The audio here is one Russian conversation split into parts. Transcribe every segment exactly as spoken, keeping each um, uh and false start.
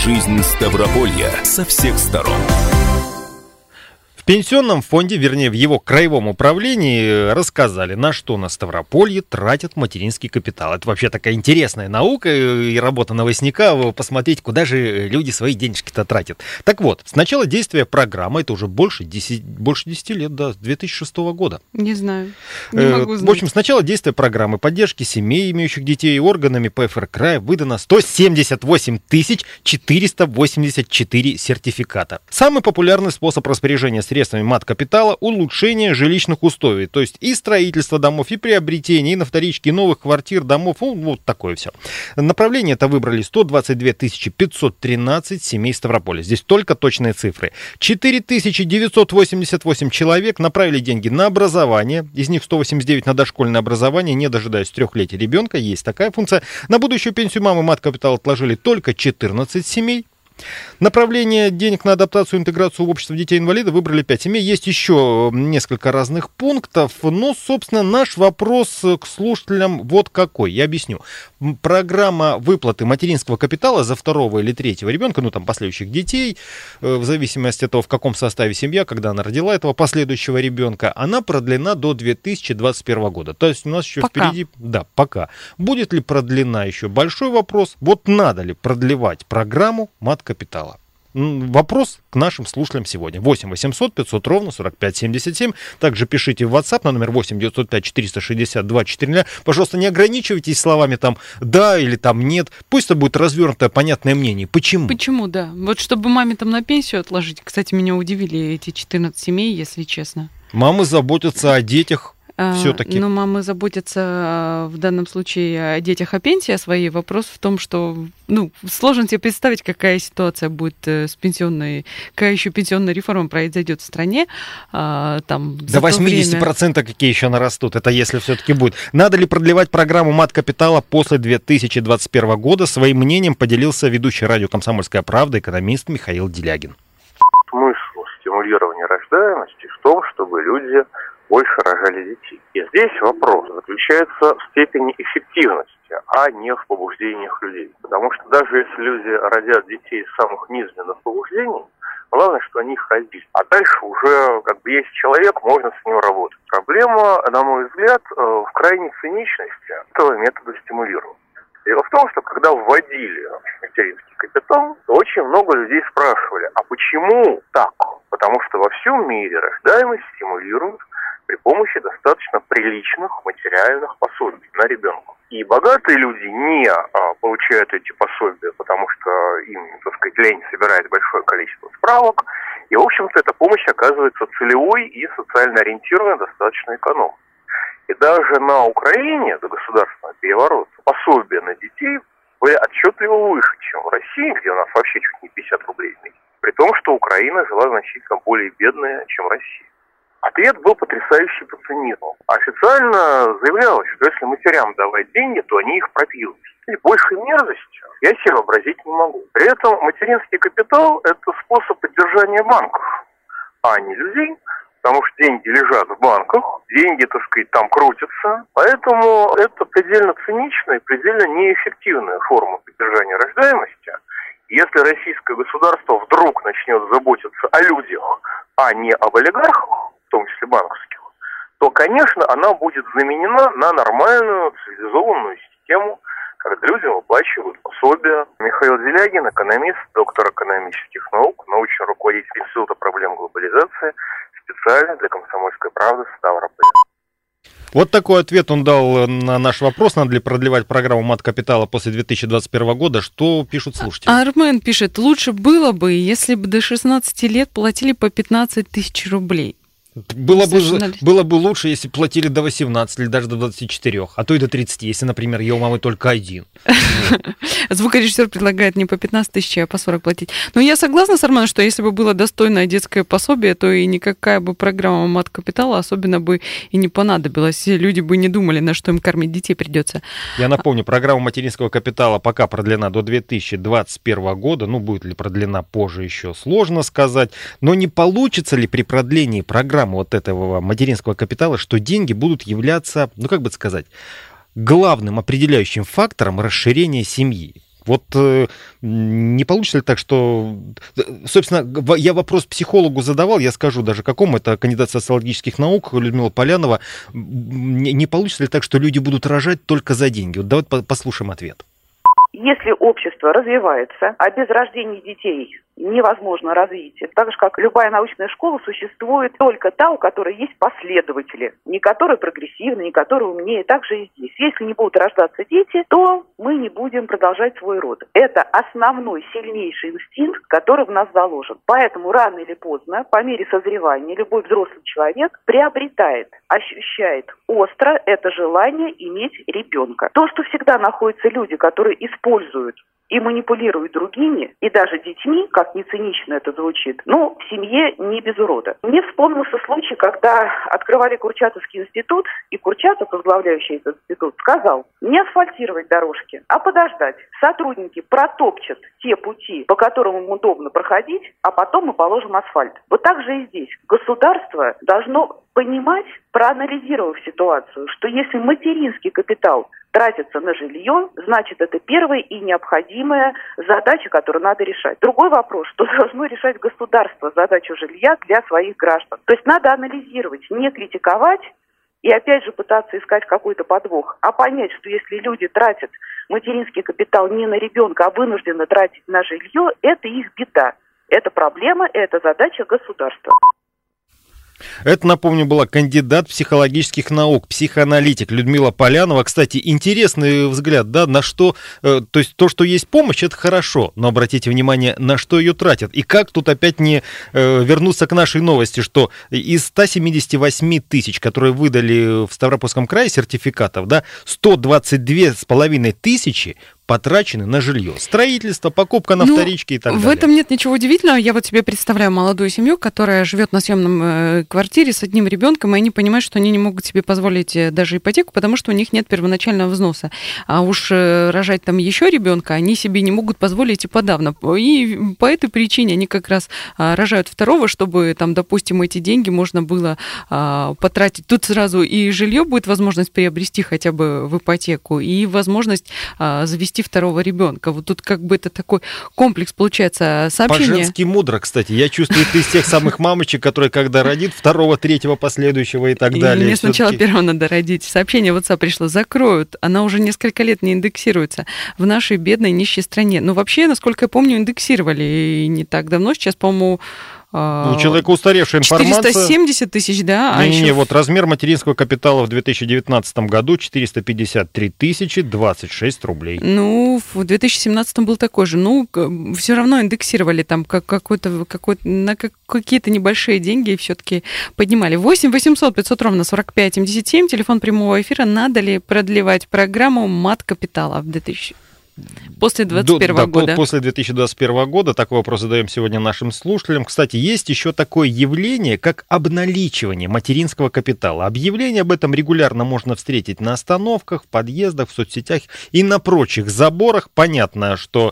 Жизнь Ставрополья со всех сторон. В пенсионном фонде, вернее, в его краевом управлении рассказали, на что на Ставрополье тратят материнский капитал. Это вообще такая интересная наука и работа новостника, посмотреть, куда же люди свои денежки-то тратят. Так вот, с начала действия программы, это уже больше десяти, больше десяти лет, да, с две тысячи шестого года. Не знаю, не могу знать. В общем, с начала действия программы поддержки семей, имеющих детей, органами ПФР края выдано сто семьдесят восемь тысяч четыреста восемьдесят четыре сертификата. Самый популярный способ распоряжения средствами мат-капитала — улучшение жилищных условий, то есть и строительство домов, и приобретение, и на вторичке новых квартир, домов, ну, вот такое все. Направление это выбрали сто двадцать две тысячи пятьсот тринадцать семей Ставрополя. Здесь только точные цифры. четыре тысячи девятьсот восемьдесят восемь человек направили деньги на образование, из них сто восемьдесят девять на дошкольное образование, не дожидаясь трехлетия ребенка, есть такая функция. На будущую пенсию мамы мат-капитал отложили только четырнадцать семей. Направление денег на адаптацию и интеграцию в общество детей-инвалидов выбрали пять семей. Есть еще несколько разных пунктов. Но, собственно, наш вопрос к слушателям вот какой. Я объясню. Программа выплаты материнского капитала за второго или третьего ребенка, ну там последующих детей, в зависимости от того, в каком составе семья, когда она родила этого последующего ребенка, она продлена до две тысячи двадцать первого года. То есть у нас еще пока. впереди... Да, пока. Будет ли продлена еще? Большой вопрос. Вот надо ли продлевать программу мат-капитала? Вопрос к нашим слушателям сегодня. восемь восемьсот пятьсот ровно сорок пять семьдесят семь. Также пишите в WhatsApp на номер восемь девятьсот пять четыреста шестьдесят два четыреста. Пожалуйста, не ограничивайтесь словами там «да» или там «нет». Пусть это будет развернутое, понятное мнение. Почему? Почему, да. Вот чтобы маме там на пенсию отложить. Кстати, меня удивили эти четырнадцать семей, если честно. Мамы заботятся о детях. Все-таки. Но мамы заботятся в данном случае о детях, о пенсии, о своей. Вопрос в том, что ну, сложно себе представить, какая ситуация будет с пенсионной, какая еще пенсионная реформа произойдет в стране. Там, до восемьдесят процентов время... какие еще нарастут, это если все-таки будет. Надо ли продлевать программу мат-капитала после две тысячи двадцать первого года? Своим мнением поделился ведущий радио «Комсомольская правда» экономист Михаил Делягин. Смысл стимулирования рождаемости в том, чтобы люди больше рожали детей. И здесь вопрос заключается в степени эффективности, а не в побуждениях людей. Потому что даже если люди родят детей из самых низменных побуждений, главное, что они их родили. А дальше уже, как бы, есть человек, можно с ним работать. Проблема, на мой взгляд, в крайней циничности этого метода стимулирования. Дело в том, что когда вводили материнский капитал, то очень много людей спрашивали, а почему так? Потому что во всем мире рождаемость стимулируют при помощи достаточно приличных материальных пособий на ребенка. И богатые люди не а, получают эти пособия, потому что им, так сказать, лень собирает большое количество справок. И, в общем-то, эта помощь оказывается целевой и социально ориентированной, достаточно экономной. И даже на Украине до государственного переворота пособия на детей были отчетливо выше, чем в России, где у нас вообще чуть не пятьдесят рублей в месяц. При том, что Украина жила значительно более бедная, чем Россия. Ответ был потрясающий по цинизму. Официально заявлялось, что если матерям давать деньги, то они их пропьют. И большей мерзости я себе вообразить не могу. При этом материнский капитал – это способ поддержания банков, а не людей, потому что деньги лежат в банках, деньги, так сказать, там крутятся. Поэтому это предельно циничная и предельно неэффективная форма поддержания рождаемости. Если российское государство вдруг начнет заботиться о людях, а не об олигархах, в том числе банковских, то, конечно, она будет заменена на нормальную цивилизованную систему, когда людям выплачивают пособия. Михаил Делягин, экономист, доктор экономических наук, научный руководитель Института проблем глобализации, специально для «Комсомольской правды» Ставрополя. Вот такой ответ он дал на наш вопрос, надо ли продлевать программу мат-капитала после две тысячи двадцать первого года. Что пишут слушатели? Армен пишет, лучше было бы, если бы до шестнадцати лет платили по пятнадцать тысяч рублей. Было бы, было бы лучше, если платили до восемнадцати или даже до двадцати четырёх, а то и до тридцати, если, например, я у мамы только один. Звукорежиссер предлагает не по пятнадцать тысяч, а по сорок платить. Но я согласна с Арменом, что если бы было достойное детское пособие, то и никакая бы программа мат-капитала особенно бы и не понадобилась. Люди бы не думали, на что им кормить детей придется. Я напомню, программа материнского капитала пока продлена до две тысячи двадцать первого года. Ну, будет ли продлена позже, еще сложно сказать. Но не получится ли при продлении программы вот этого материнского капитала, что деньги будут являться, ну как бы сказать, главным определяющим фактором расширения семьи. Вот э, не получится ли так, что... Собственно, я вопрос психологу задавал, я скажу даже какому, это кандидат социологических наук Людмила Полянова. Не, не получится ли так, что люди будут рожать только за деньги? Вот давайте послушаем ответ. Если общество развивается, а без рождения детей невозможно развитие. Так же, как любая научная школа, существует только та, у которой есть последователи. Не которые прогрессивны, не которые умнее. Так же и здесь. Если не будут рождаться дети, то мы не будем продолжать свой род. Это основной, сильнейший инстинкт, который в нас заложен. Поэтому рано или поздно, по мере созревания, любой взрослый человек приобретает, ощущает остро это желание иметь ребенка. То, что всегда находятся люди, которые используют и манипулируют другими, и даже детьми, как не цинично это звучит, но в семье не без урода. Мне вспомнился случай, когда открывали Курчатовский институт, и Курчатов, возглавляющий этот институт, сказал: не асфальтировать дорожки, а подождать. Сотрудники протопчат те пути, по которым им удобно проходить, а потом мы положим асфальт. Вот так же и здесь. Государство должно понимать, проанализировав ситуацию, что если материнский капитал тратится на жилье, значит, это первая и необходимая задача, которую надо решать. Другой вопрос, что должно решать государство задачу жилья для своих граждан. То есть надо анализировать, не критиковать и опять же пытаться искать какой-то подвох, а понять, что если люди тратят материнский капитал не на ребенка, а вынуждены тратить на жилье, это их беда. Это проблема, это задача государства. Это, напомню, была кандидат психологических наук, психоаналитик Людмила Полянова. Кстати, интересный взгляд, да, на что, э, то есть то, что есть помощь, это хорошо, но обратите внимание, на что ее тратят. И как тут опять не э, вернуться к нашей новости, что из ста семидесяти восьми тысяч, которые выдали в Ставропольском крае сертификатов, да, сто двадцать две с половиной тысячи потрачены на жилье. Строительство, покупка на ну, вторичке и так в далее. В этом нет ничего удивительного. Я вот себе представляю молодую семью, которая живет на съемном э, квартире с одним ребенком, и они понимают, что они не могут себе позволить даже ипотеку, потому что у них нет первоначального взноса. А уж э, рожать там еще ребенка они себе не могут позволить и подавно. И по этой причине они как раз э, рожают второго, чтобы там, допустим, эти деньги можно было э, потратить. Тут сразу и жилье будет возможность приобрести хотя бы в ипотеку, и возможность э, завести второго ребенка. Вот тут как бы это такой комплекс получается сообщения. По-женски мудро, кстати. Я чувствую, ты из тех самых мамочек, которые когда родит второго, третьего, последующего и так далее. И мне сначала первого надо родить. Сообщение в WhatsApp пришло: закроют. Она уже несколько лет не индексируется в нашей бедной нищей стране. Но вообще, насколько я помню, индексировали и не так давно. Сейчас, по-моему, у человека устаревшая информация. четыреста семьдесят тысяч, да? Не, а не, еще... не, вот размер материнского капитала в две тысячи девятнадцатом году четыреста пятьдесят три тысячи двадцать шесть рублей. Ну, в две тысячи семнадцатом был такой же. Ну, все равно индексировали там как, какой-то, какой-то, на какие-то небольшие деньги все-таки поднимали. восемь восемьсот пятьсот ровно сорок пять семьдесят семь, телефон прямого эфира. Надо ли продлевать программу мат капитала в две тысячи После двадцать первого да, года. После две тысячи двадцать первого года. Такой вопрос задаем сегодня нашим слушателям. Кстати, есть еще такое явление, как обналичивание материнского капитала. Объявление об этом регулярно можно встретить на остановках, в подъездах, в соцсетях и на прочих заборах. Понятно, что...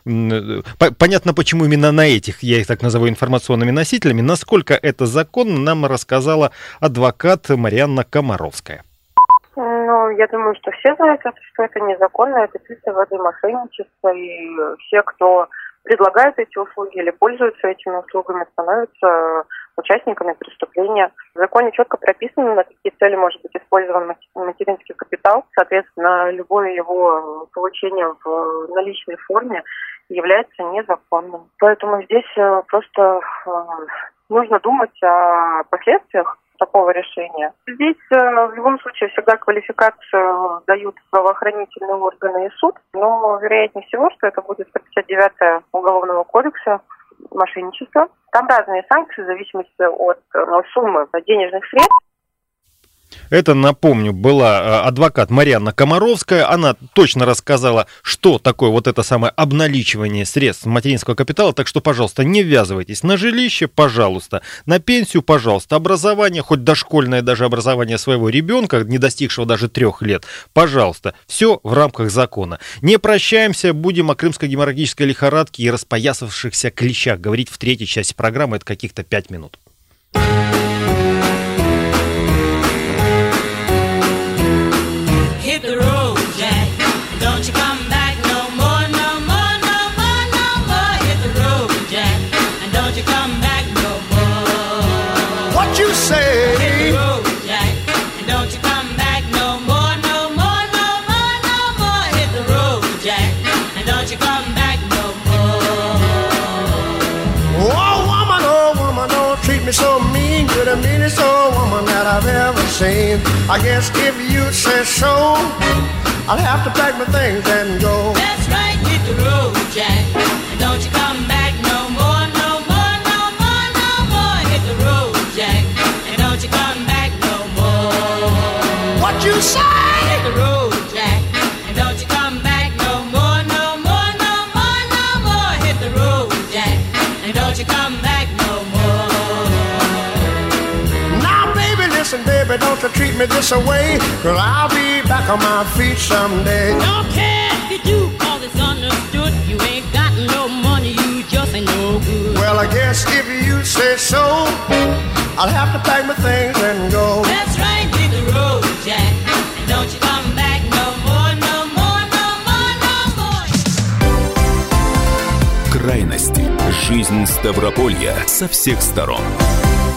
Понятно, почему именно на этих, я их так назову, информационными носителями. Насколько это законно, нам рассказала адвокат Марианна Комаровская. Ну, я думаю, что все знают, что это незаконно, это чистой воды мошенничество, и все, кто предлагает эти услуги или пользуются этими услугами, становятся участниками преступления. В законе четко прописано, на какие цели может быть использован материнский капитал. Соответственно, любое его получение в наличной форме является незаконным. Поэтому здесь просто нужно думать о последствиях такого решения. Здесь в любом случае всегда квалификацию дают правоохранительные органы и суд, но вероятнее всего, что это будет сто пятьдесят девятая Уголовного кодекса мошенничество. Там разные санкции в зависимости от ну, суммы денежных средств. Это, напомню, была адвокат Марианна Комаровская. Она точно рассказала, что такое вот это самое обналичивание средств материнского капитала. Так что, пожалуйста, не ввязывайтесь на жилище, пожалуйста, на пенсию, пожалуйста, образование, хоть дошкольное даже образование своего ребенка, не достигшего даже трех лет, пожалуйста, все в рамках закона. Не прощаемся, будем о крымской геморрагической лихорадке и распоясавшихся клещах говорить в третьей части программы, это каких-то пять минут. Hit the road, Jack. Don't you come back no more, no more. rain. I guess if you say so, I'll have to pack my things and go. That's right, hit the road, Jack. And don't you come back no more, no more, no more, no more. Hit the road, Jack. And don't you come back no more. What you say? Hit the road, Jack. And don't you come back no more, no more, no more, no more. Hit the road, Jack. And don't you come back no more. Now, baby, listen, baby, don't you treat me this away, 'cause I'll be back on my feet someday. Don't care if you do, 'cause it's understood. You ain't got no money, you just ain't no good. Well, I guess if you say so, I'll have to pack my things and go. That's right, hit the road, Jack. And don't you come back no more, no more, no more, no more. Крайности. Жизнь Ставрополья со всех сторон.